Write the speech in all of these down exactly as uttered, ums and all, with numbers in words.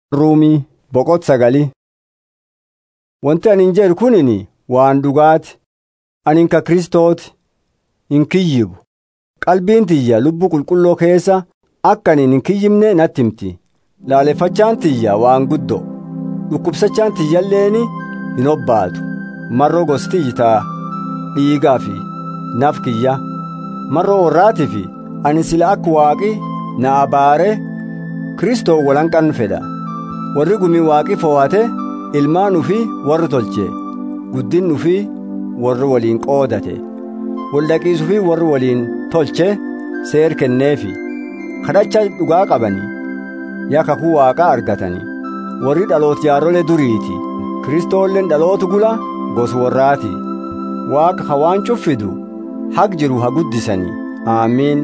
Ruumii boqot sagali. Wanti ani jedhu kunini waan dhugaati. Ani ka Kristooti hin kiyyibu. Qalbiin tiyya lubbuu qulqulloo keessa akka ani hin kiyyimne natti himti. Laaleffachaan tiyya waan guddoo. Dhukkubsachaan tiyyalleeni hin obbaatu. Marroo gosti yitaa dhiigaa fi naf kiyya. Marroo warraati fi ani sila akka waaqi na abaare Kristoo walanqan fedha. Warri gumii waaqi fo'ate ilmaan ufi warri tolche guddin ufi warri waliin qoodate waldaqiis ufi warri waliin tolche seer kenneefi kadhacha dhugaa qabani yaa kakuu waaqa argatani warri dhaloot jaarole duriiti Kristoolleen dhalootu gula gos warraati waaqa hawaan cuffidu haq jiru ha guddisani aamiin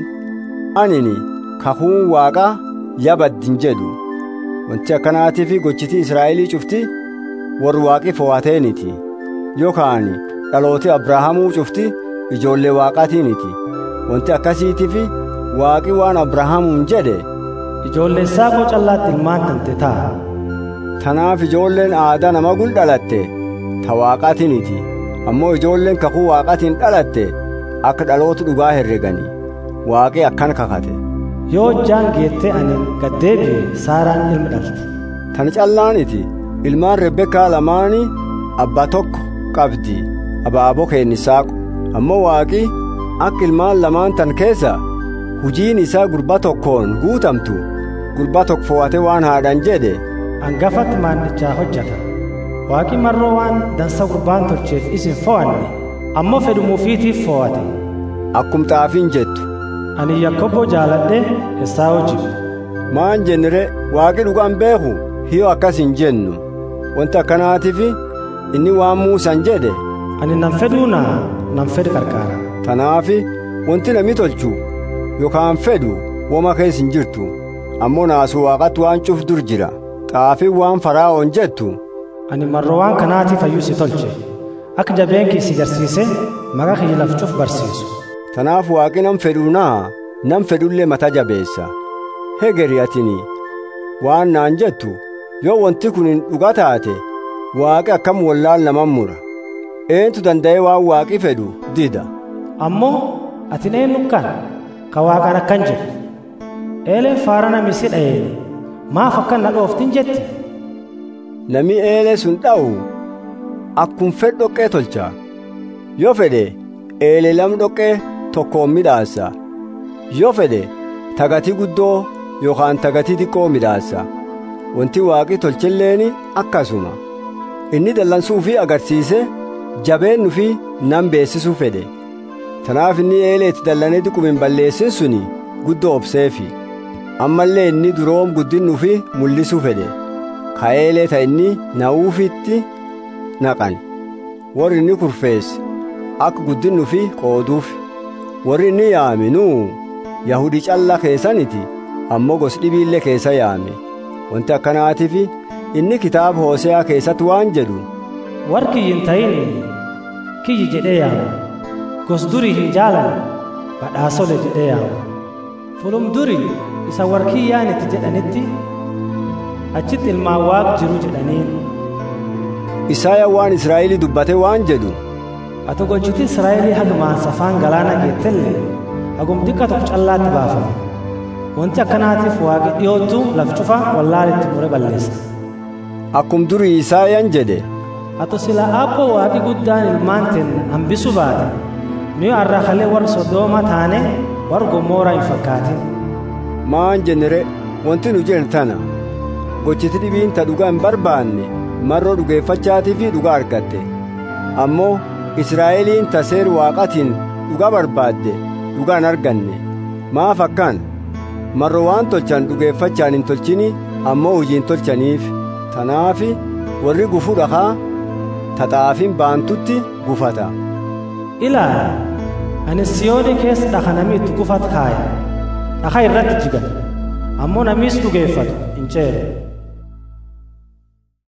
anini kakuun waaqa yabaddin jedhu wanti akkanaatiif gochiti Israa'elii cufti warri waaqi fo'ateeniti yookaan dhalooti Abrahaamuu cufti ijoollee waaqaatiiniti wanti akkasiitiif waaqi waan Abrahaamuun jedhe ijoollee saaqoo callaatti ilmaan tante ta'a. Tanaaf ijoolleen aadaa nama gul dhalatte ta waaqaatiiniti ammoo ijoolleen kakuu waaqaatiin dhalatte akka dhalootu dhugaa herregani waaqi akkan kakate. Yoo jaan geette ani gaddeebi'e Saaraan ilma dhalti. Tan callaaniti ilmaan Rebbekaa lamaani abbaa tokko qabdi abaaboo kennisaaqu ammoo waaqi akka ilmaan lamaan tan keessa hujiin isaa gurbaa tokkoon guutamtu gurbaa tokko fo'ate waan haadhan jedhe hangafatti maannichaa hojjeta. Waaqi marroo waan dansa gurbaan tolcheef isin fo'anne ammoo fedhumuufiitiif fo'ate. Akkum xaafiin jettu. Ani Yakkoboo jaaladhe Esaawu jibbe. Maan jennire waaqi dhugaan beeku hiyo akkas hin jennu. Wanti akkanaatiif inni waan Muusaan jedhe. Ani nan fedhuu naa nan fedhu qarqaara. Tanaafi wanti namni tolchu yookaan fedhu wama keessa hin jirtu. Ammoo naasu waaqatti waan cuf dur jira. Xaafii waan Faraa'oon jettu. Ani marroo waan kanaatiif hayyuu si tolche. Akka jabeenki si garsiise maqaa kiyya laf cuf barsiisu. Tanaaf waaqi nam fedhuunaa nam fedhullee mata jabeessa. Hegeri atini waan naan jettu yoo wanti kun hin dhugaa taate waaqi akkam wallaal naman mura. Eentu danda'ee waan waaqi fedhu dida. Ammoo atin eenyu kan ka waaqaan akkan jedhu. Eeleen faara namisi dha'een maaf akkan na dhooftin jetti. Nami eelee sun dha'u akkum fedh dhoqqee tolcha. Yoo fedhe eelee lam dhoqqee tokkoon midhaassa yoo fedhe tagatii guddoo yookaan tagatii xiqqoo midhaassa wanti waaqi tolchelleeni akkasuma inni dallansuu fi agarsiise jabeennu fi nan beessisuu fedhe tanaaf inni eeleetti dallanee diqumin balleessin suni guddoo obseefi ammallee inni duroom guddinnu fi mul'isuu fedhe ka eelee ta inni na'uufitti naqan warri inni kurfeesse akka guddinnu fi qooduuf warri inni yaaminuu Yahudi calla keessaniti ammoo gos dhibiillee keessa yaame wanti akkanaatiif inni kitaaba Hooseyaa keessatti waan jedhu warri kiyyi hin ta'in kiyyi jedhee yaama gos durii hin jaalan badhaasole jedhee yaama fulum durii isa warri kiyyaanitti jedhanitti achitti ilmaan waaq jiru jedhaniin. Isaaya waan Israa'elii dubbate waan jedhu ati gochiti Israa'elii hagumaan safaan galaana geettellee hagum xiqqa tokko callaatti baafame wanti akkanaatiif waaqi dhiyootu laf cufa wallaalitti mure balleessa. Akkum durii Isaayaan jedhe ati sila aabboo waaqi guddaan ilmaan teenna hambisuu baate nuyi arraakalee warra Sodooma taane warra Gomoora hin fakkaatin. Maan jennire wanti nu jennu tana gochiti dhibiin ta dhugaa hin barbaanne marroo dhugeeffachaatii fi dhugaa argatte ammoo Israa'eliin taseer waaqatiin dhugaa barbaadde dhugaa hin arganne maaf akkan marroo waan tolchan dhugeeffachaan hin tolchini ammoo hojiin tolchaniif tanaafi warri gufuu dhakaa taxaafiin baantutti gufata. Ilaala ani Siyoonii keessa dhaka namni itti gufat kaaya dhakaa irratti jigata ammoo namiis dhugeeffatu hin ceere.